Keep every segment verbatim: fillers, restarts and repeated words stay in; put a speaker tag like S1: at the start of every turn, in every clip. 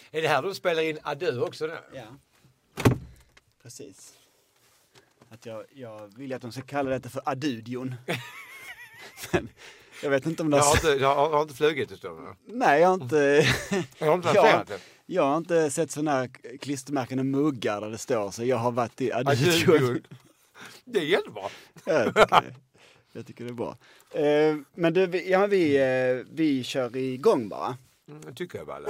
S1: Är det här de spelar in Adö också nu?
S2: Ja. Precis. Att jag, jag vill att de ska kalla detta för Adudion. Men jag vet inte om det
S1: har... Jag har inte, jag har, har inte flugit just då.
S2: Nej, jag har inte...
S1: jag har inte
S2: jag, jag har inte sett sådana här klistermärken och muggar där det står, så jag har varit i Adudion.
S1: Det är jättebra.
S2: Jag tycker, jag tycker det är bra. Eh, men du, ja, men vi, eh, vi kör igång bara.
S1: Mm, det tycker jag bara.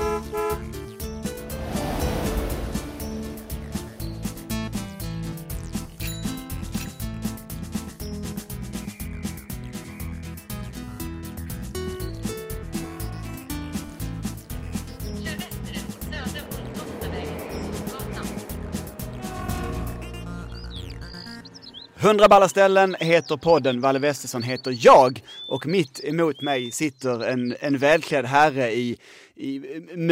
S2: Hundra ballaställen heter podden, Valle Westesson heter jag, och mitt emot mig sitter en, en välklädd herre i, i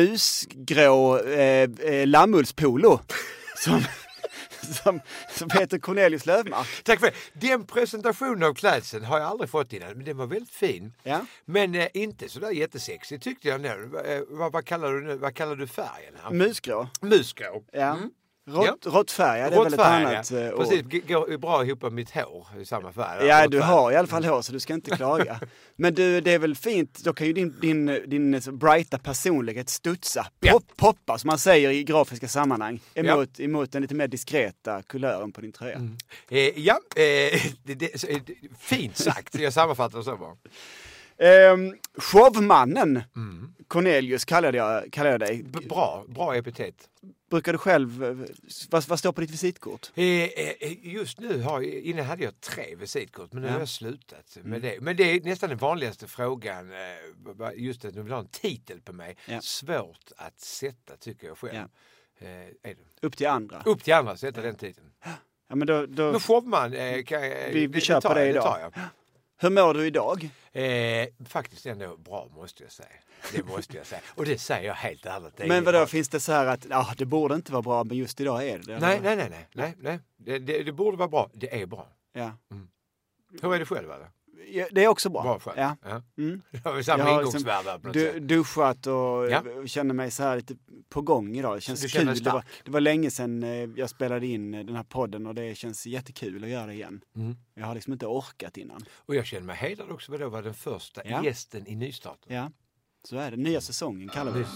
S2: musgrå eh, eh, lammullspolo som, som, som heter Cornelius Lövmark.
S1: Tack för det. Den presentationen av klädseln har jag aldrig fått innan, men den var väldigt fin.
S2: Ja.
S1: Men eh, inte så där jättesexig tyckte jag nu. Eh, vad, vad kallar du nu? Vad kallar du färgen här?
S2: Musgrå.
S1: Musgrå.
S2: Ja.
S1: Mm.
S2: Rått, ja. Råttfärgad är väl ett annat
S1: ja.
S2: ord.
S1: Precis, går bra ihop med mitt hår i samma färg.
S2: Ja, du har i alla fall hår så du ska inte klaga. Men du, det är väl fint, då kan ju din, din, din brighta personlighet studsa, pop, ja. poppa som man säger i grafiska sammanhang, emot, ja. emot den lite mer diskreta kulören på din tröja. Mm.
S1: Eh, ja, eh, det, det, fint sagt, jag sammanfattar det så bra.
S2: Eh, showmannen
S1: mm.
S2: Cornelius kallade jag, kallade jag dig.
S1: B- bra, bra epitet.
S2: Brukar du själv, vad, vad står på ditt visitkort?
S1: Eh, just nu har jag, innan hade jag tre visitkort, men nu ja. har jag slutat med det. Men det är nästan den vanligaste frågan, just att du vill ha en titel på mig. Ja. Svårt att sätta tycker jag själv. Ja. Eh, är det?
S2: Upp till andra.
S1: Upp till andra, sätta ja. den titeln.
S2: Ja, men då, då...
S1: Men showman, eh, kan,
S2: vi, vi kör på det, det idag. Det Hur mår du idag?
S1: Eh, faktiskt ändå bra måste jag säga. Det måste jag säga. Och det säger jag helt ärligt.
S2: Men vadå, finns det så här att ah, det borde inte vara bra, men just idag är det?
S1: Nej, nej, nej. nej, nej, nej. Det, det, det borde vara bra. Det är bra.
S2: Ja.
S1: Mm. Hur är det själv, eller?
S2: Ja, det är också bra.
S1: Bra själv.
S2: Ja.
S1: Ja.
S2: Mm.
S1: Jag har samma ingångsvärde på något
S2: du,
S1: sätt.
S2: Duschat och
S1: ja.
S2: känner mig så här lite på gång idag. Det känns kul. Det var, det var länge sedan jag spelade in den här podden och det känns jättekul att göra det igen. Mm. Jag har liksom inte orkat innan.
S1: Och jag känner mig hedrad också för att vara den första ja. gästen i nystarten.
S2: Ja, så är det. Nya säsongen kallar vi det.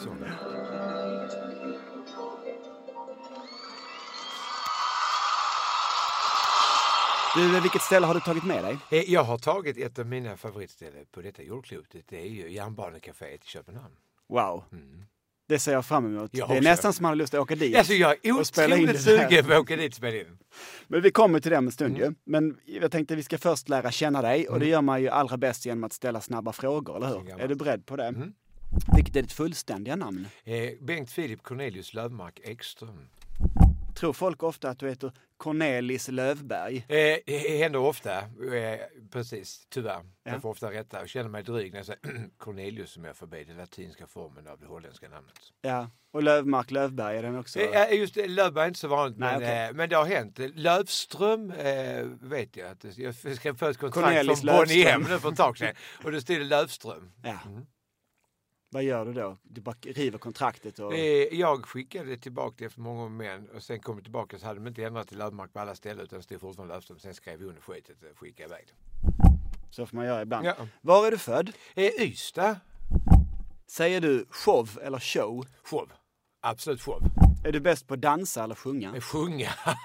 S2: Du, vilket ställe har du tagit med dig?
S1: Jag har tagit ett av mina favoritställen på detta jordklotet. Det är ju Jernbanecaféet i Köpenhamn.
S2: Wow. Mm. Det ser jag fram emot.
S1: Jag
S2: det är
S1: också.
S2: Nästan som man har lust att åka dit.
S1: Alltså jag är otroligt sugen på att åka dit och spela in.
S2: Men vi kommer till det om en stund mm. ju. Men jag tänkte att vi ska först lära känna dig. Och det gör man ju allra bäst genom att ställa snabba frågor, eller hur? Är du beredd på det? Mm. Vilket är ditt fullständiga namn?
S1: Eh, Bengt Filip Cornelius Lövmark Ekström.
S2: Tror folk ofta att du heter Cornelis Lövberg?
S1: Eh, det händer ofta, eh, precis, tyvärr. Ja. Jag får ofta rätta och känner mig dryg när jag säger Cornelius som är förbi den latinska formen av det holländska namnet.
S2: Ja, och Lövmark Lövberg är den också?
S1: Eh, just det, Lövberg är inte så vanligt, Nej, men, okay. eh, men det har hänt. Lövström eh, vet jag att jag ska få ett kontrakt Cornelis från Bonnie M nu för ett tag sedan. Och det stod Lövström.
S2: Ja. Mm. Vad gör du då? Du bara river kontraktet? Och...
S1: Jag skickade tillbaka det efter många män och sen kom jag tillbaka så hade de inte ändrat till Lövmark på alla ställen utan det stod fortfarande Lövström. Sen skrev vi under skitet och skickade iväg det.
S2: Så får man göra ibland.
S1: Ja.
S2: Var är du född?
S1: Eh, Ystad.
S2: Säger du show eller show?
S1: Show. Absolut show.
S2: Är du bäst på dansa eller sjunga?
S1: Sjunga.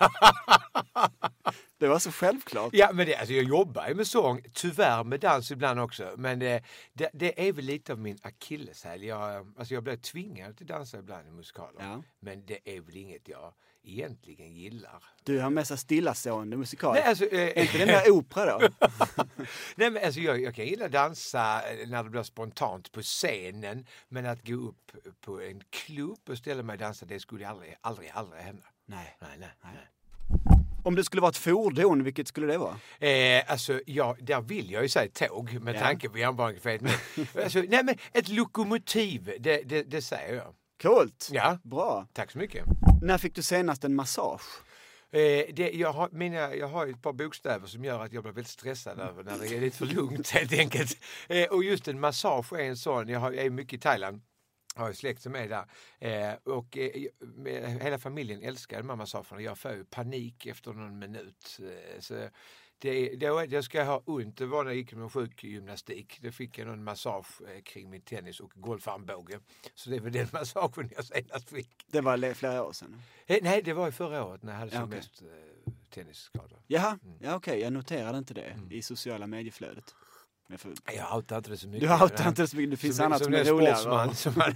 S2: Det var så självklart.
S1: Ja, men det, alltså jag jobbar ju med sång, tyvärr med dans ibland också. Men det, det, det är väl lite av min akilleshäl. Jag, alltså jag blir tvingad att dansa ibland i musikaler. Ja. Men det är väl inget jag egentligen gillar.
S2: Du har med sig stillastående musikaler.
S1: Nej, alltså, eh,
S2: är inte det mer opera då?
S1: Nej, men alltså jag, jag kan gilla dansa när det blir spontant på scenen. Men att gå upp på en klubb och ställa mig och dansa, det skulle aldrig, aldrig, aldrig hända.
S2: Nej.
S1: Nej, nej, nej.
S2: Om det skulle vara ett fordon, vilket skulle det vara?
S1: Eh, alltså, ja, där vill jag ju säga tåg med ja. tanke på Jernbanecaféet. alltså, nej, men ett lokomotiv, det, det, det säger jag.
S2: Coolt.
S1: Ja.
S2: Bra.
S1: Tack så mycket.
S2: När fick du senast en massage?
S1: Eh, det, jag, har, mina, jag har ett par bokstäver som gör att jag blir väldigt stressad över när det är lite för lugnt helt enkelt. Eh, och just en massage är en sån, jag, har, jag är mycket i Thailand. har ju släkt som är där. Eh, och eh, med, hela familjen älskar de här massagerna. Jag får ju panik efter någon minut. Eh, så det, då, jag ska ha ont. Det var när jag gick med sjukgymnastik. Då fick jag någon massage eh, kring min tennis och golfarmbåge. Så det var den massagen jag senast fick.
S2: Det var flera år sedan?
S1: Eh, nej, det var ju förra året när jag hade
S2: ja,
S1: som
S2: okay.
S1: mest eh, tennisskador.
S2: Jaha, mm. ja, okej. Okay. Jag noterade inte det
S1: mm.
S2: i sociala medieflödet. Jag, får...
S1: jag outar inte det så mycket.
S2: Du outar inte det så mycket. Det finns som, annat som, som är roligare. Som man...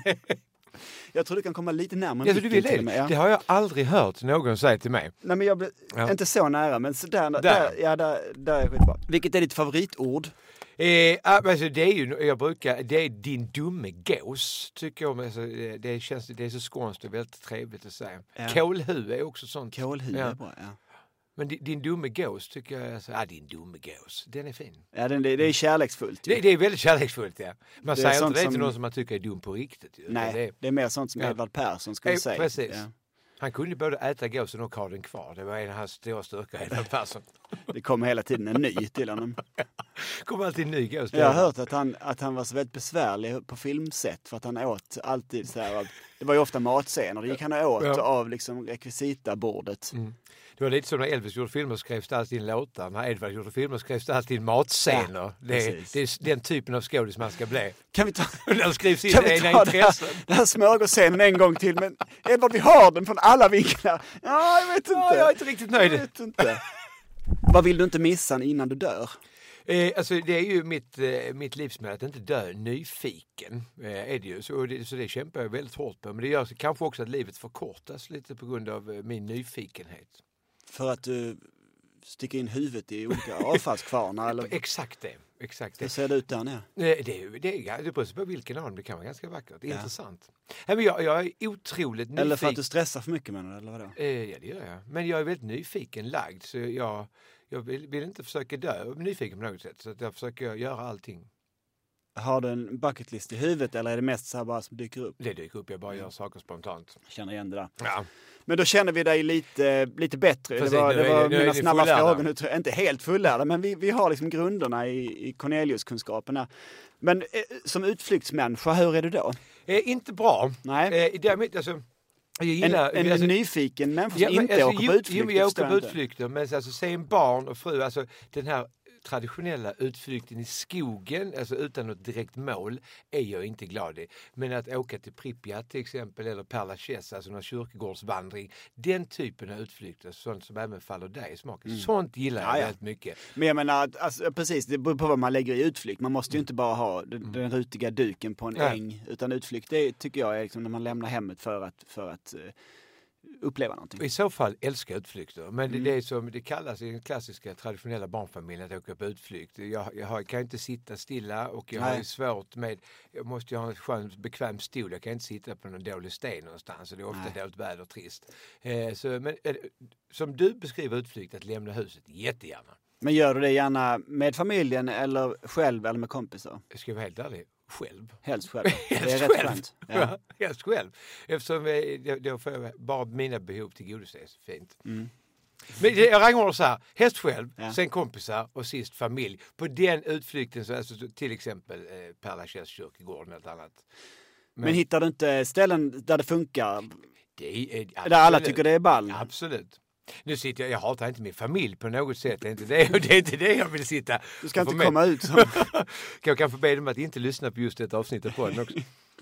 S2: Jag tror du kan komma lite närmare.
S1: Ja, du vill det? Mig, ja. Det har jag aldrig hört någon säga till mig.
S2: Nej, men jag blev ja. inte så nära, men så där, där.
S1: där.
S2: Ja, där, där är skitbra. Vilket är ditt favoritord?
S1: Eh, alltså det är ju, jag brukar, det är din dumme gås, tycker jag. Alltså, det, känns, det är så skånskt och väldigt trevligt att säga. Ja. Kålhuvud är också sånt.
S2: Kålhuvud
S1: ja.
S2: är bra, ja.
S1: Men din, din dumme gås tycker jag, alltså, ah, din dumme gås, den är fin.
S2: Ja, den, det, det är kärleksfullt.
S1: Det, det är väldigt kärleksfullt, ja. Man
S2: det
S1: säger inte det
S2: som...
S1: till någon som man tycker är dum på riktigt. Ju.
S2: Nej, det är, det är mer sånt som ja. Edvard Persson skulle
S1: ja,
S2: säga.
S1: Precis.
S2: Ja.
S1: Han kunde både äta gåsen och ha den kvar. Det var en av hans stora styrkor, Edvard Persson.
S2: Det kommer hela tiden en ny till honom.
S1: kommer alltid en ny gås.
S2: Jag har hört att han, att han var så väldigt besvärlig på filmsätt för att han åt alltid så här. Det var ju ofta matscener. Det gick han och åt ja. av liksom rekvisitabordet. Mm.
S1: Det var lite som när Elvis gjorde filmer skrevs det alltid in låtar. När Edvard gjorde filmer skrevs det alltid in matscener. Ja, det, är, det är den typen av skådis man ska bli.
S2: Kan vi ta,
S1: när skrivs in
S2: kan vi ta det här, det här smörgåsscenen en gång till? Men Edvard, vi har den från alla vinklar. Ja, jag vet inte.
S1: Ja, jag är inte riktigt nöjd.
S2: Jag vet inte. Vad vill du inte missa innan du dör?
S1: Eh, alltså det är ju mitt, eh, mitt livsmål att inte dö nyfiken. Eh, är det ju. Så, det, så det kämpar jag väldigt hårt på. Men det gör kanske också att livet förkortas lite på grund av eh, min nyfikenhet.
S2: För att du sticker in huvudet i olika avfallskvarnar? Eller?
S1: Exakt det. Exakt det.
S2: Hur ser det ut där nere?
S1: Det, det, det, det beror på vilken av dem. Det kan vara ganska vackert. Ja. Intressant. Nej, men jag, jag är otroligt nyfiken.
S2: Eller för att du stressar för mycket, menar du? Eller vadå?
S1: Eh, ja, det gör jag. Men jag är väldigt nyfiken lagd. Så jag, jag vill, vill inte försöka dö. Jag är nyfiken på något sätt. Så att jag försöker göra allting.
S2: Har du en bucketlist i huvudet eller är det mest så här bara som dyker upp?
S1: Det dyker upp. Jag bara gör saker spontant.
S2: Jag känner igen det där.
S1: Ja.
S2: Men då känner vi dig lite, lite bättre.
S1: Precis,
S2: det var, det var
S1: nu,
S2: mina
S1: nu
S2: snabba frågor. Nu, inte helt fullärda, men vi, vi har liksom grunderna i, i Cornelius-kunskaperna. Men eh, som utflyktsmänniska, hur är du då?
S1: Eh, inte bra.
S2: Nej.
S1: Eh, därmed, alltså, jag gillar,
S2: en en
S1: alltså,
S2: nyfiken människa som
S1: ja,
S2: inte
S1: alltså,
S2: åker på utflykter.
S1: Jo, jag åker på utflykter, men alltså, se en barn och fru, alltså den här traditionella utflykten i skogen, alltså utan något direkt mål, är jag inte glad i. Men att åka till Pripyat till exempel, eller Perlachesa, alltså någon kyrkogårdsvandring, den typen av utflykter, sånt som även faller dig i smaken. Mm. Sånt gillar jag ja, ja. väldigt mycket.
S2: Men jag menar, alltså, precis, det beror på vad man lägger i utflykt. Man måste ju mm. inte bara ha den, mm. den rutiga duken på en ja. äng, utan utflykt, det tycker jag är liksom när man lämnar hemmet för att, för att uh, uppleva någonting.
S1: I så fall älskar utflykter. Men
S2: Mm.
S1: det, det är som det kallas i den klassiska traditionella barnfamiljen att åka på utflykt. Jag, jag har, kan inte sitta stilla och jag Nej. har ju svårt med, jag måste ju ha en skön bekväm stol. Jag kan inte sitta på någon dålig sten någonstans. Och det är ofta Nej. dåligt väder och trist. Eh, så, men, eh, som du beskriver utflykt, att lämna huset, jättegärna.
S2: Men gör du det gärna med familjen eller själv eller med kompisar?
S1: Jag ska vara helt ärlig. Själv.
S2: Helst själv. Det är
S1: helst
S2: rätt
S1: själv.
S2: skönt. Ja.
S1: Ja, helst själv. Eftersom jag, då får jag bara mina behov tillgodoses. Fint.
S2: Mm.
S1: Men jag rangordnar så här. Helst själv,
S2: ja.
S1: sen kompisar och sist familj. På den utflykten, så, alltså, till exempel eh, Perlachesa kyrkogården eller annat.
S2: Men, Men hittar du inte ställen där det funkar?
S1: Det är,
S2: där alla tycker det är ball?
S1: Absolut. Nu sitter jag, jag hatar inte min familj på något sätt. Det är inte det, det, är inte det jag vill sitta.
S2: Du ska inte komma ut som...
S1: Jag kan få be dem att inte lyssna på just ett avsnitt på den också.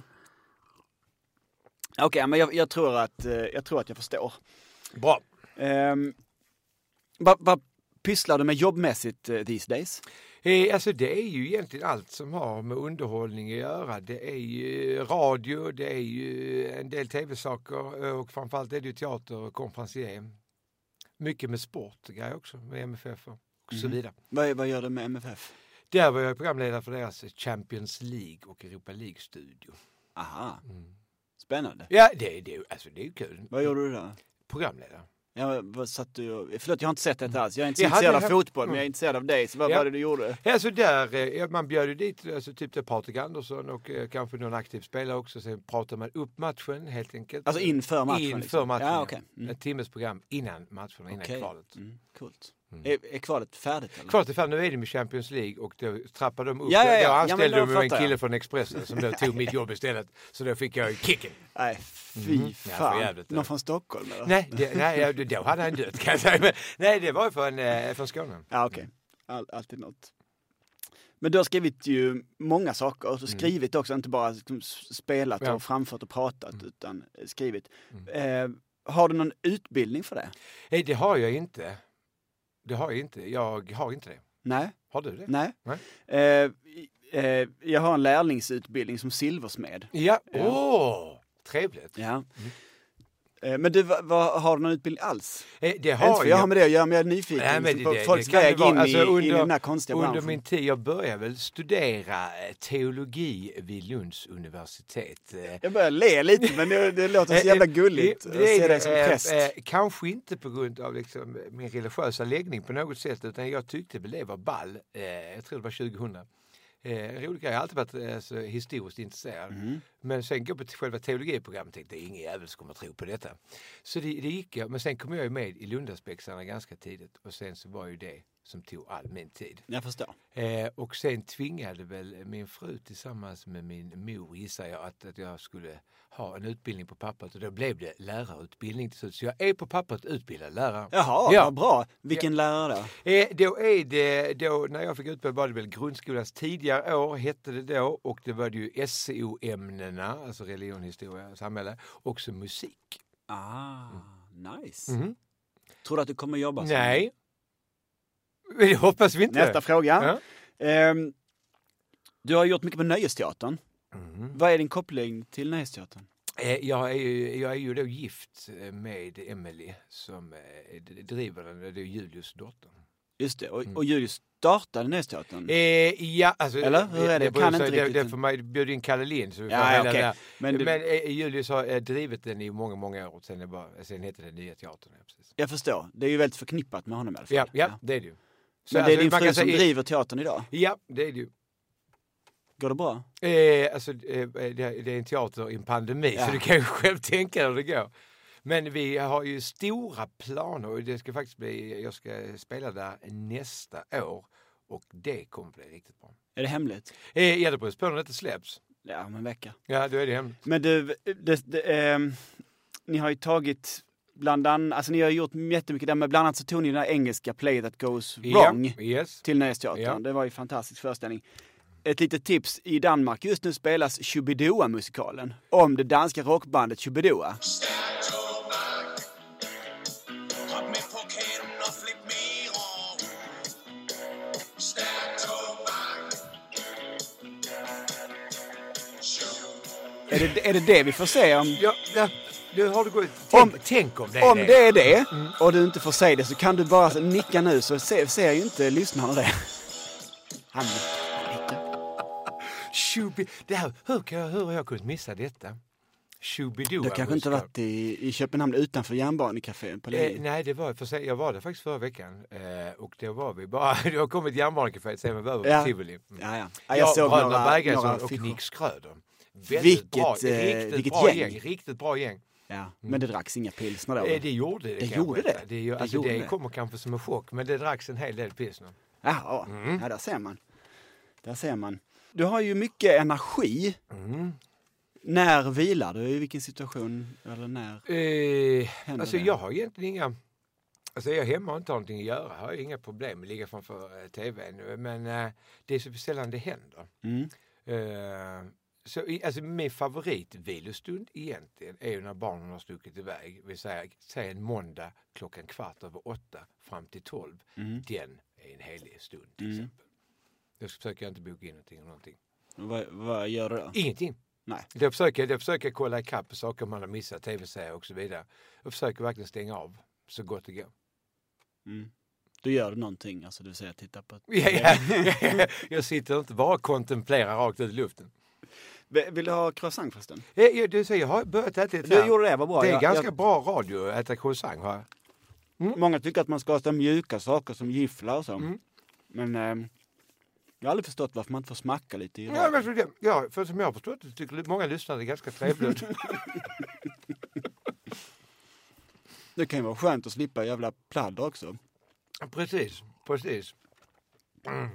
S2: Okej, okay, men jag, jag, tror att, jag tror att jag förstår.
S1: Bra.
S2: Um, vad, vad pysslar du med jobbmässigt these days?
S1: Eh, alltså det är ju egentligen allt som har med underhållning att göra. Det är ju radio, det är ju en del tv-saker och framförallt är det ju teater och konferencier. Mycket med sport grejer också, med M F F och så
S2: mm.
S1: vidare.
S2: Vad, vad gör du med M F F?
S1: Där var jag programledare för deras Champions League och Europa League-studio.
S2: Aha, mm. Spännande.
S1: Ja, det, det, alltså, det är ju kul.
S2: Vad gjorde du då?
S1: Programledare.
S2: Ja, vad satt du, förlåt, jag har inte sett det alls. Jag är inte jag intresserad av fotboll, mm. men jag är intresserad av dig. Så vad
S1: ja.
S2: var det du gjorde?
S1: Ja, så där, man bjöd ju dit alltså, typ till Patrik Andersson och eh, kanske någon aktiv spelare också. Sen pratade man upp matchen helt enkelt.
S2: Alltså inför matchen?
S1: Inför
S2: liksom.
S1: matchen,
S2: ja. Okay.
S1: Mm. Ett timmes program innan matchen, innan
S2: okay.
S1: kvalet.
S2: Mm. Coolt. Mm. Är, är kvalet färdigt? Eller?
S1: Kvalet är färdigt, nu är de i Champions League och då trappade de upp.
S2: Ja, ja, ja.
S1: Då anställde
S2: ja,
S1: de en kille
S2: jag.
S1: från Expressen som då tog mitt jobb istället. Så då fick jag kicken.
S2: Nej, fy mm. fan. Ja, Någon från Stockholm eller?
S1: Nej, det, nej, då hade han dött kan jag säga. Men, nej, det var ju från, eh, från Skåne.
S2: Ja, okej. Okay. All, alltid något. Men du har skrivit ju många saker. Och skrivit också, inte bara spelat ja. och framfört och pratat, mm. utan skrivit. Mm. Eh, har du någon utbildning för det?
S1: Nej, det har jag inte. Det har jag inte. Jag har inte det.
S2: Nej.
S1: Har du det?
S2: Nej. Nej. Eh, eh, jag har en lärlingsutbildning som silversmed.
S1: Ja, åh! Oh, trevligt.
S2: Ja. Mm. Men du, vad, vad, har du någon utbildning alls?
S1: Eh, det har
S2: jag. Jag har med det att göra, men jag är nyfiken Nej, men det, på det, folks det väg in, alltså, i, under, in i den här konstiga
S1: Under
S2: branschen.
S1: min tid, jag började väl studera teologi vid Lunds universitet.
S2: Jag börjar le lite, men det, det låter så jävla gulligt att se dig som präst.
S1: Eh, eh, kanske inte på grund av liksom, min religiösa läggning på något sätt, utan jag tyckte väl det var ball. Eh, jag tror det var tjugohundra. Eh, roligt, jag har alltid varit alltså, historiskt intresserad. Mm. Men sen går jag på själva teologiprogrammet och tänkte det är ingen jävel som kommer tro på detta. Så det, det gick jag. Men sen kom jag ju med i Lundaspexarna ganska tidigt. Och sen så var ju det som tog all min tid.
S2: Jag förstår.
S1: Eh, och sen tvingade väl min fru tillsammans med min mor, gissar jag, att, att jag skulle ha en utbildning på pappret. Och då blev det lärarutbildning till slut. Så jag är på pappret utbildad lärare.
S2: Jaha, ja. Vad bra. Vilken ja. lärare då?
S1: Eh, då är det, då, när jag fick utbildning var det väl grundskolans tidigare år hette det då. Och det var det ju S C O-ämnena, alltså religion, historia, samhälle. Också musik.
S2: Ah, mm. nice.
S1: Mm.
S2: Tror du att du kommer jobba så?
S1: Nej. Det hoppas vi inte.
S2: Nästa fråga. Ja. Um, du har gjort mycket på Nöjesteatern. Mm. Vad är din koppling till Nöjesteatern?
S1: Jag är, ju, jag är ju då gift med Emily som driver den. Det är Julius dotter.
S2: Just det. Och, mm. och Julius startade Nöjesteatern?
S1: Eh, ja, alltså...
S2: Eller? Hur är det? Jag kan inte
S1: det,
S2: riktigt.
S1: Det är för mig bjöd in Kalle Lind. Så vi
S2: ja, ja, okay.
S1: Men, du... Men eh, Julius har drivit den i många, många år. Sen, bara, sen heter det Nya Teatern. Ja, precis.
S2: Jag förstår. Det är ju väldigt förknippat med honom i alla fall.
S1: Ja, ja, ja. det är det ju.
S2: Så men det är alltså, din fru som säga... driver teatern idag?
S1: Ja, det är det ju.
S2: Går det bra?
S1: Eh, alltså, eh, det är en teater i en pandemi, ja. Så du kan ju själv tänka hur det går. Men vi har ju stora planer och det ska faktiskt bli, jag ska spela där nästa år och det kommer bli riktigt bra.
S2: Är det hemligt?
S1: Eh, ja, det beror på när det inte släpps.
S2: Ja, om en vecka.
S1: Ja, då är det hemligt.
S2: Men du, det, det, eh, ni har ju tagit bland annat, alltså ni har gjort jättemycket där, men bland annat så tog ni den här engelska Play That Goes Wrong
S1: ja, yes.
S2: till Nöjesteatern. Ja. Det var ju en fantastisk föreställning. Ett litet tips, i Danmark just nu spelas Shubidoua-musikalen om det danska rockbandet Shubidoua. Är det, är det det vi får se om...
S1: Ja, ja. Du har du gått, tänk, om, tänk om det är
S2: om
S1: det.
S2: det är det mm. och du inte får säga det så kan du bara nicka nu så ser, ser ju inte lyssnarna det. Han nickar.
S1: Shubi, det här, hur, kan jag, hur har jag kunnat missa detta? Shubidoua.
S2: Du kanske inte varit i, i Köpenhamn utanför järnbanecafén på
S1: eh, Nej, det var, för, jag var där faktiskt förra veckan eh, och då var vi bara, det har kommit järnbanecafé sen vi var över
S2: ja.
S1: på Tivoli.
S2: Mm. Ja, ja. ja, jag såg
S1: ja,
S2: några,
S1: Berghagen och Nick Schröder. Väldigt
S2: vilket,
S1: bra,
S2: eh,
S1: riktigt
S2: vilket
S1: bra
S2: gäng.
S1: gäng. Riktigt bra gäng.
S2: Ja, mm. Men det dracks inga pilsner då?
S1: Eh, det gjorde det.
S2: Det gjorde det?
S1: Det, det, alltså, det, det kommer kanske som en chock, men det dracks en hel del pilsner.
S2: Jaha, mm. ja, där ser man. Där ser man. Du har ju mycket energi. Mm. När vilar du? I vilken situation? Eller när?
S1: Eh, alltså det? Jag har egentligen inga... Alltså jag är hemma och inte har någonting att göra. Jag har inga problem att ligga framför eh, tvn. Men eh, det är så sällan det händer. Mm. Eh, så alltså min favoritvilostund egentligen är ju när barnen har stuckit iväg. Vi säger, säger en måndag klockan kvart över åtta fram till tolv. Mm. Den är en helig stund till mm. exempel. Jag försöker inte boka in någonting. någonting.
S2: Vad, vad gör du då?
S1: Ingenting.
S2: Nej.
S1: Jag försöker, jag försöker kolla ikapp saker man har missat, tv-serier och så vidare. Jag försöker verkligen stänga av så gott det går.
S2: Mm. Du gör någonting, alltså du säger titta på...
S1: ja, ja, ja, jag sitter inte bara och kontemplerar rakt ut i luften.
S2: Vill du ha croissant förresten?
S1: Ja, du säger, jag har börjat äta det
S2: här. Du gjorde det, vad bra.
S1: Det är
S2: jag,
S1: ganska
S2: jag...
S1: bra radio att äta croissant, har jag.
S2: Mm. Många tycker att man ska äta mjuka saker som gifflar och så. Mm. Men eh, jag har aldrig förstått varför man inte får smacka lite i
S1: ja, men för, det, ja, för som jag har förstått det tycker många lyssnare är ganska trevligt.
S2: Det kan ju vara skönt att slippa jävla pladder också.
S1: Ja, precis. Precis.
S2: Mm.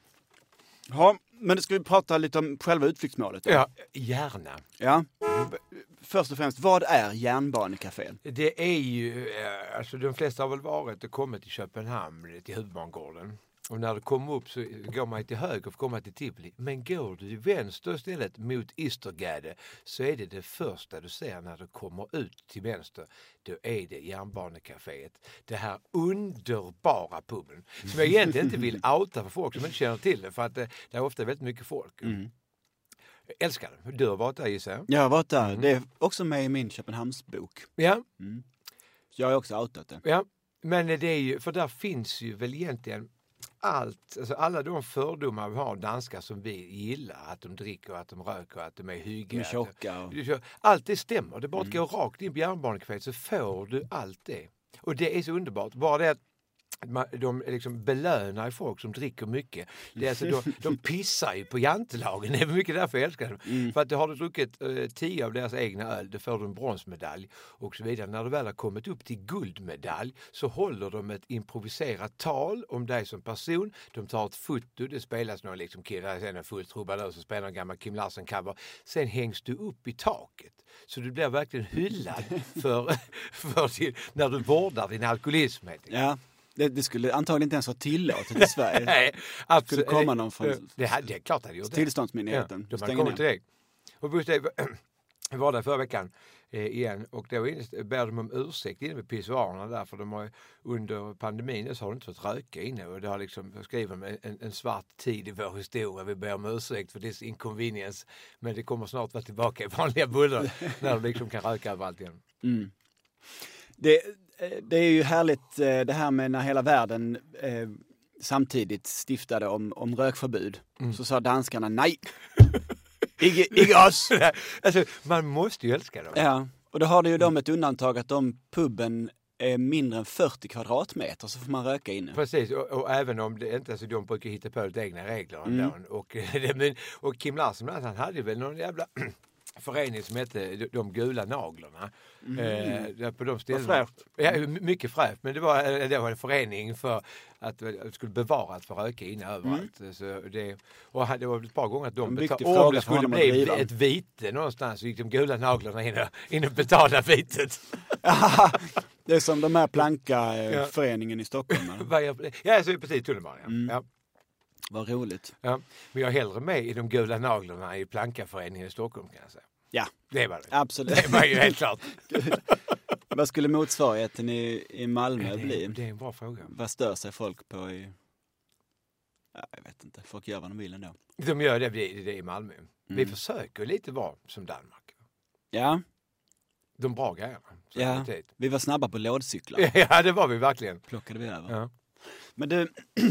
S2: Ja, men ska vi prata lite om själva utflyktsmålet då?
S1: Ja, gärna.
S2: Ja. Först och främst, vad är järnbanekafén?
S1: Det är ju, alltså de flesta har väl varit och kommit till Köpenhamn, till Huvudbangården. Och när du kommer upp så går man till höger för att komma till Tivoli. Men går du till vänster istället mot Istergade så är det det första du ser när du kommer ut till vänster. Då är det järnbanekaféet. Det här underbara puben. Som jag egentligen inte vill outa för folk som inte känner till det. För att det, det är ofta väldigt mycket folk.
S2: Mm.
S1: Jag älskar det. Du har varit där, gissar jag.
S2: Jag har varit där. Mm. Det är också med i min Köpenhamnsbok.
S1: Ja.
S2: Mm. Jag har också outat det.
S1: Ja, men det är ju, för där finns ju väl egentligen allt, alltså alla de fördomar vi har danskar som vi gillar, att de dricker, att de röker, att de är hyggliga.
S2: De är tjocka. Och...
S1: Allt det stämmer. Det är bara att
S2: mm.
S1: gå rakt in på järnbanekaféet så får du allt det. Och det är så underbart. Bara det att man, de liksom belönar folk som dricker mycket. Det är alltså, de, de pissar ju på jantelagen. Det är mycket därför jag älskar dem. Mm. För att har du druckit eh, tio av deras egna öl, då får du en bronsmedalj och så vidare. När du väl har kommit upp till guldmedalj så håller de ett improviserat tal om dig som person. De tar ett foto, det spelas någon liksom killar, sen en fullt trubbad så spelar en gammal Kim Larsen-cover. Sen hängs du upp i taket. Så du blir verkligen hyllad för, för din, när du vårdar din alkoholism.
S2: Ja. Det, det skulle antagligen inte ens vara tillåtet i Sverige.
S1: Nej, absolut.
S2: Skulle komma någon från
S1: det, det, det är klart att det gjort det.
S2: Tillståndsmyndigheten.
S1: Ja, de hade kommit till dig. Och just det, jag var där förra veckan eh, igen och då bär de om ursäkt inne med pissoarerna där, för de har under pandemin så har de inte fått röka inne och det har liksom skrivit en, en svart tid i vår historia. Vi ber om ursäkt för dess inconvenience, men det kommer snart vara tillbaka i vanliga bullar när de liksom kan röka överallt igen.
S2: Mm. Det Det är ju härligt det här med när hela världen eh, samtidigt stiftade om, om rökförbud. Mm. Så sa danskarna nej. Icke oss!
S1: Alltså, man måste ju älska dem.
S2: Ja, och då har det ju de ett undantag att om puben är mindre än fyrtio kvadratmeter så får man röka inne.
S1: Precis, och, och även om det inte, alltså de brukar hitta på lite egna regler. Mm. Och, och Kim Larsen, han hade väl någon jävla... förening som hette De gula naglarna. Mm. Eh, på de ställena. Ja, mycket fräscht, men det var, det var en förening för att det skulle bevara att få röka inne överallt. Mm. Så det, och det var ett par gånger att de betalade, om det skulle bli ett vite någonstans så gick de gula naglarna in och, in och betalade vitet.
S2: Det är som de här Planka-föreningen ja. I Stockholm.
S1: Ja, så precis, tunnelbanan. Ja. Mm. Ja.
S2: Vad roligt.
S1: Ja, men jag är hellre med i de gula naglarna i Planka-föreningen i Stockholm, kan jag säga.
S2: Ja,
S1: det var det.
S2: Absolut.
S1: Det var ju helt klart.
S2: Vad skulle motsvarigheten i, i Malmö
S1: ja, det,
S2: bli?
S1: Det är en bra fråga.
S2: Vad stör sig folk på i... Ja, jag vet inte. Folk gör vad de vill ändå.
S1: De gör det, det, det i Malmö. Mm. Vi försöker lite vara som Danmark.
S2: Ja.
S1: De bra grejerna.
S2: Ja, vi var snabba på lådcyklar.
S1: Ja, det var vi verkligen.
S2: Plockade vi över.
S1: Ja.
S2: Men du...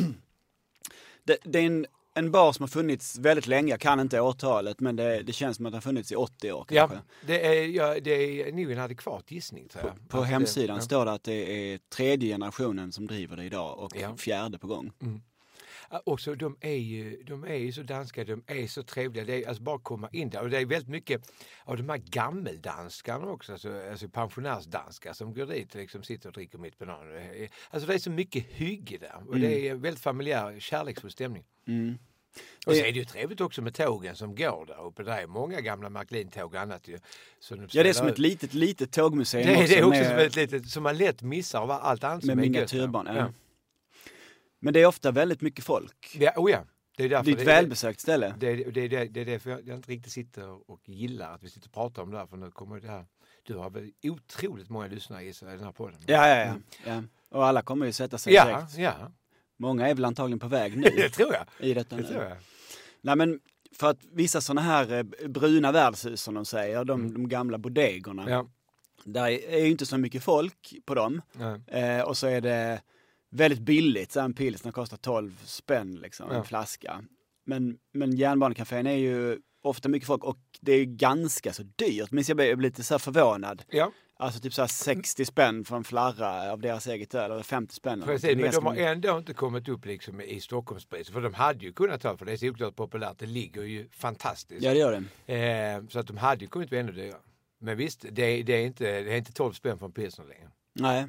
S2: Det, det är en, en bar som har funnits väldigt länge. Jag kan inte årtalet, men det, det känns som att den har funnits i åttio år kanske.
S1: Ja, det är, ja, det är nog en adekvat gissning, tror jag.
S2: På, på hemsidan det, ja. Står det att det är tredje generationen som driver det idag och ja. fjärde på gång. Mm.
S1: Och så de är ju de är ju så danska, de är så trevliga. Det är alltså bara att komma in där. Och det är väldigt mycket av de här gammeldanskarna också, alltså, alltså pensionärsdanskar som går dit och liksom sitter och dricker mitt banan. Alltså det är så mycket hygge där. Och mm. det är väldigt familjär, kärleksfull stämning. Mm. Och så är det ju trevligt också med tågen som går där uppe. Det är många gamla Märklin-tåg och annat ju. Så de
S2: ja, det är som ett litet, litet tågmuseum.
S1: Det,
S2: också
S1: det är också
S2: med,
S1: som ett litet, som man lätt missar av allt annat
S2: med
S1: som är
S2: miniatyrbarn. Ja. Ja. Men det är ofta väldigt mycket folk.
S1: Ja, oh ja. Det är, därför
S2: det är ett
S1: det,
S2: välbesökt ställe.
S1: Det är, det, är, det, är, det är därför jag, jag inte riktigt sitter och gillar att vi sitter och pratar om det här. För nu kommer det här. Du har väl otroligt många lyssnare i den här podden.
S2: Ja, ja, ja. Mm. ja. Och alla kommer ju sätta sig
S1: ja,
S2: direkt.
S1: Ja.
S2: Många är väl antagligen på väg nu.
S1: Det tror jag.
S2: I detta
S1: det tror jag.
S2: Nej, men för att vissa sådana här bruna värdshus som de säger, de,
S1: mm.
S2: de gamla bodegorna.
S1: Ja.
S2: Där är ju inte så mycket folk på dem. Eh, och så är det väldigt billigt. Så en pilsner kostar tolv spänn liksom, ja. En flaska. Men, men järnbanekafén är ju ofta mycket folk och det är ganska så dyrt. Men jag blir lite så här förvånad.
S1: Ja.
S2: Alltså typ så här sextio spänn för en flarra av deras eget öl, eller femtio spänn.
S1: Precis, men de har ändå inte kommit upp liksom i Stockholmspris. För de hade ju kunnat ta, för det är så oklart populärt. Det ligger ju fantastiskt.
S2: Ja, det gör det.
S1: Eh, så att de hade ju kunnat vara ännu dyrare. Men visst, det är, det är, inte, det är inte tolv spänn för en pilsner längre.
S2: Nej.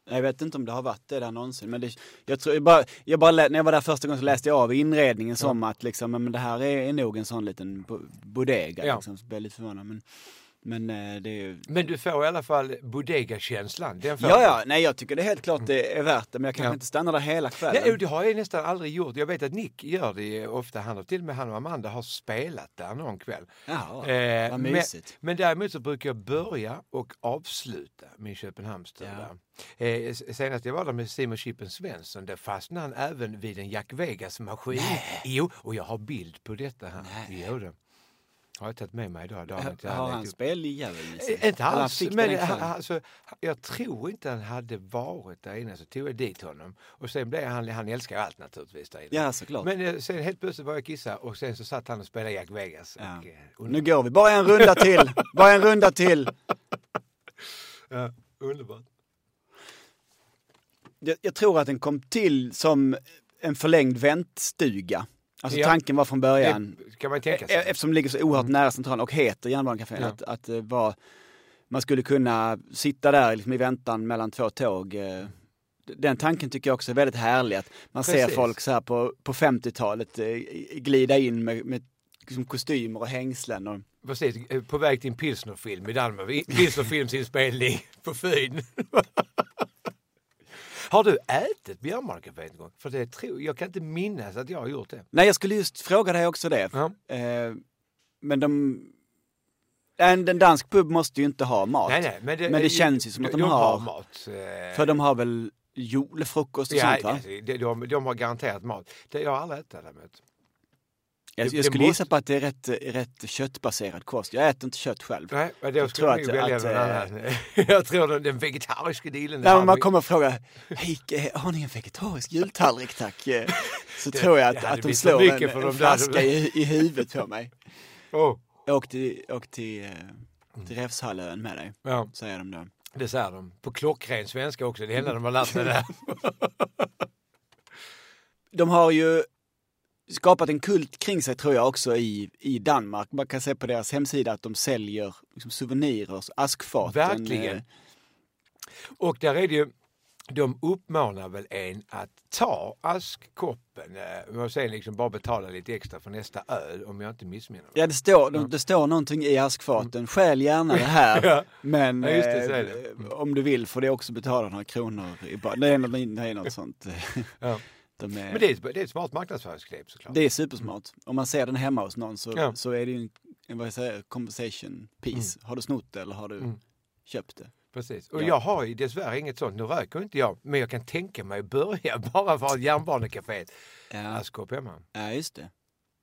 S2: Jag vet inte om det har varit det där någonsin. Men det, jag tror, jag bara, jag bara, när jag var där första gången så läste jag av inredningen som ja. att liksom, men det här är, är nog en sån liten bodega. Ja. Liksom, så blir jag lite förvånad. Men, men, det är ju...
S1: men du får i alla fall bodega-känslan. Den
S2: ja, ja. Nej, jag tycker det är helt klart det är värt det. Men jag kan ja. inte stanna där hela kvällen.
S1: Nej, det har jag nästan aldrig gjort. Jag vet att Nick gör det ofta. Han har till och med han och Amanda har spelat där någon kväll.
S2: Ja, eh, vad mysigt.
S1: Men, men däremot så brukar jag börja och avsluta min Köpenhamnstur ja. där. Eh, senast jag var där med Simon Chippen Svensson, där fastnade han även vid en Jack Vegas-maskin.
S2: Nej.
S1: Jo, och jag har bild på detta här. Nej. Jo, det har jag tagit med mig idag. Dagen
S2: har han, han spel i jävel?
S1: Inte alls, men alltså, jag tror inte han hade varit där innan, så tog jag dit honom. Och sen blev han, han älskar allt naturligtvis där inne.
S2: Ja, såklart.
S1: Men sen helt plötsligt var jag kissa och sen så satt han och spelade Jack Vegas.
S2: Ja.
S1: Och,
S2: nu går vi, bara en runda till, bara en runda till.
S1: Ja, underbart.
S2: Jag, jag tror att den kom till som en förlängd väntstuga. Alltså ja. tanken var från början,
S1: det kan man tänka sig.
S2: Eftersom det ligger så oerhört nära centralen och heter Järnbanecafé, ja. att, att uh, var, man skulle kunna sitta där liksom, i väntan mellan två tåg. Uh, den tanken tycker jag också är väldigt härlig. Att man Precis. ser folk så här på, på femtiotalet uh, glida in med, med liksom, kostymer och hängslen. Och...
S1: Precis, på väg till en pilsnerfilm i Danmark. Pilsnerfilmsinspelning på Fyn. Har du ätit Järnbanecafé en gång? För det tror jag kan inte minnas att jag har gjort det.
S2: Nej, jag skulle just fråga dig också det.
S1: Ja.
S2: Eh, men de... En, en dansk pub måste ju inte ha mat.
S1: Nej, nej, men, det,
S2: men det känns ju som att de, de har,
S1: har mat. Eh...
S2: För de har väl julefrukost och
S1: ja,
S2: sånt, va?
S1: De, de, de har garanterat mat. Det, jag har aldrig ätit det med.
S2: Jag, jag skulle måste... gissa på att det är rätt, rätt köttbaserad kost. Jag äter inte kött själv.
S1: Nej, men jag,
S2: tror
S1: att, välja att, att jag tror den, den vegetariska dealen.
S2: När man kommer och frågar, hej, har ni en vegetarisk jultallrik, tack? Så det, tror jag att, att de slår en, en de flaska i, i huvudet på mig.
S1: Oh.
S2: Jag åkte till, åkte till, till Rävshallön med dig,
S1: ja.
S2: säger de då.
S1: Det säger de. På klockren svenska också, det enda de har lärt sig där.
S2: De har ju skapat en kult kring sig, tror jag, också i, i Danmark. Man kan se på deras hemsida att de säljer liksom, souvenirer, askfaten.
S1: Verkligen. Och där är det ju, de uppmanar väl en att ta askkoppen och sen liksom bara betala lite extra för nästa öl, om jag inte missminner.
S2: Ja, det står, ja. det står någonting i askfaten. Skäl gärna det här. Ja. Men
S1: ja, just det,
S2: eh,
S1: det. Mm.
S2: om du vill får det också betala några kronor. I bar- det, är något, det är något sånt.
S1: Ja.
S2: De är,
S1: men det är, ett, det är ett smart marknadsföringsklipp, såklart.
S2: Det är supersmart. Om man ser den hemma hos någon så,
S1: ja.
S2: så är det ju en, en vad jag säger, conversation piece. Mm. Har du snott det eller har du mm. köpt det?
S1: Precis. Och
S2: ja.
S1: jag har ju dessvärre inget sånt. Nu röker inte jag, men jag kan tänka mig börja bara för Järnbanecafé.
S2: Ja.
S1: Askkopp hemma.
S2: Ja, just det.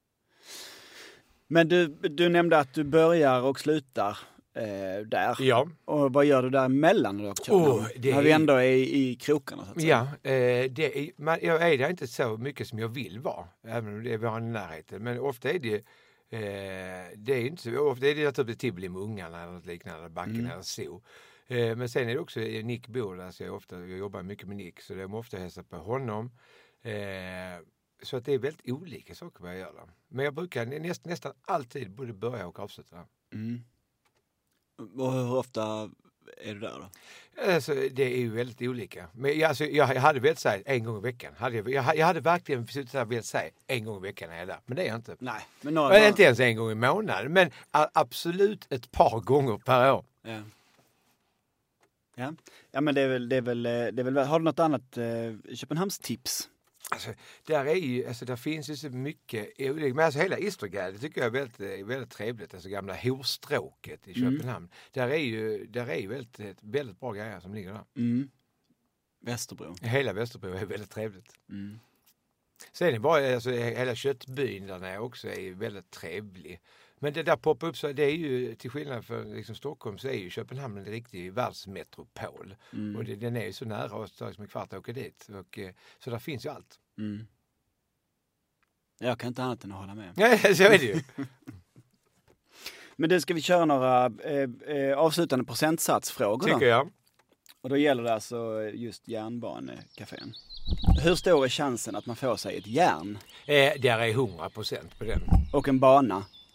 S2: Men du, du nämnde att du börjar och slutar eh, där.
S1: Ja.
S2: Och vad gör du där emellan då?
S1: Oh, det
S2: när vi ändå är i, i krokarna, så att säga.
S1: Ja, eh, det är, man, jag är där inte så mycket som jag vill vara, även om det är vår närheten. Men ofta är det eh, det är inte så, ofta är det naturligtvis Tivoli med ungarna eller något liknande, backen mm. eller så. Eh, men sen är det också Nick bor där, så jag, ofta, jag jobbar mycket med Nick, så jag ofta hälsa på honom. Eh, så att det är väldigt olika saker vad jag gör där. Men jag brukar näst, nästan alltid både börja och avsluta.
S2: Mm. Och hur ofta är du där då?
S1: Alltså, det är ju väldigt olika. Men jag, alltså, jag hade velat säga en gång i veckan. Hade jag, jag, jag hade verkligen velat säga en gång i veckan är jag där. Men det är jag inte.
S2: Nej.
S1: Men några, några... Inte ens en gång i månaden. Men absolut ett par gånger per år.
S2: Ja. Ja, ja men det är väl, det är väl, det är väl, har du något annat eh, Köpenhamnstips?
S1: Alltså, där är ju, alltså där finns ju så mycket, men alltså hela Istergade tycker jag är väldigt, väldigt trevligt, alltså gamla Horstråket i Köpenhamn. Mm. Där är ju, där är ju väldigt, väldigt bra grejer som ligger där.
S2: Mm. Västerbro.
S1: Hela Västerbro är väldigt trevligt.
S2: Mm.
S1: Sen är det bara, alltså hela köttbyn där också är väldigt trevlig. Men det där poppar upp så, det är ju, till skillnad från liksom Stockholm, så är ju Köpenhamn en riktig världsmetropol. Mm. Och det, den är ju så nära oss, det tar som en kvart att åka dit. Och, så där finns ju allt.
S2: Mm. Jag kan inte annat än att hålla med.
S1: Nej, så är det ju.
S2: Men då ska vi köra några eh, eh, avslutande procentsatsfrågor då.
S1: Tycker jag.
S2: Och då gäller det alltså just Järnbanecafén. Hur stor är chansen att man får sig ett järn?
S1: Eh, där är hundra procent på den.
S2: Och en bana?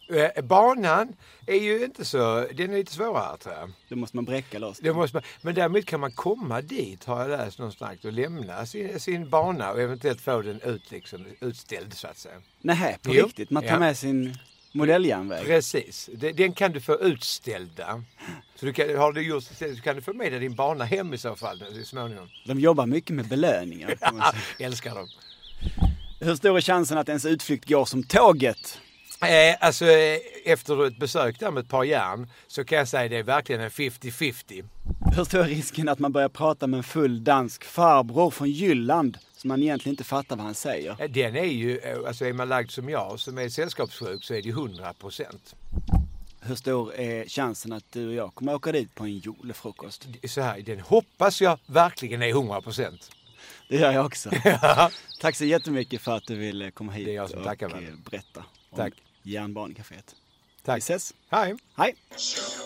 S1: Eh, banan är ju inte så, den är lite svårare tror jag.
S2: Då måste man bräcka loss.
S1: Det måste man, men däremot kan man komma dit, har jag läst någonstans, och lämna sin, sin bana och eventuellt få den ut, liksom, utställd så att säga.
S2: Nej, på
S1: jo.
S2: riktigt. Man tar
S1: ja.
S2: med sin modelljärnväg.
S1: Precis, den kan du få utställda. Så du kan, har du gjort så kan du få med dig din bana hem i så fall småningom.
S2: De jobbar mycket med belöningar.
S1: Ja, älskar dem.
S2: Hur stor är chansen att ens utflykt går som tåget?
S1: Eh, alltså efter ett besök där med ett par järn så kan jag säga att det är verkligen en femtio femtio.
S2: Hur stor är risken att man börjar prata med en full dansk farbror från Jylland som man egentligen inte fattar vad han säger?
S1: Den är ju, alltså är man lagd som jag som är sällskapssjuk så är det hundra procent.
S2: Hur stor är chansen att du och jag kommer åka dit på en julefrukost?
S1: Så här, den hoppas jag verkligen är hundra procent.
S2: Det gör jag också.
S1: Ja.
S2: Tack så jättemycket för att du ville komma hit
S1: det är jag som
S2: och
S1: tackar,
S2: berätta om
S1: Tack.
S2: Järnbanecaféet.
S1: Tack.
S2: Vi ses.
S1: Hej.
S2: Hej.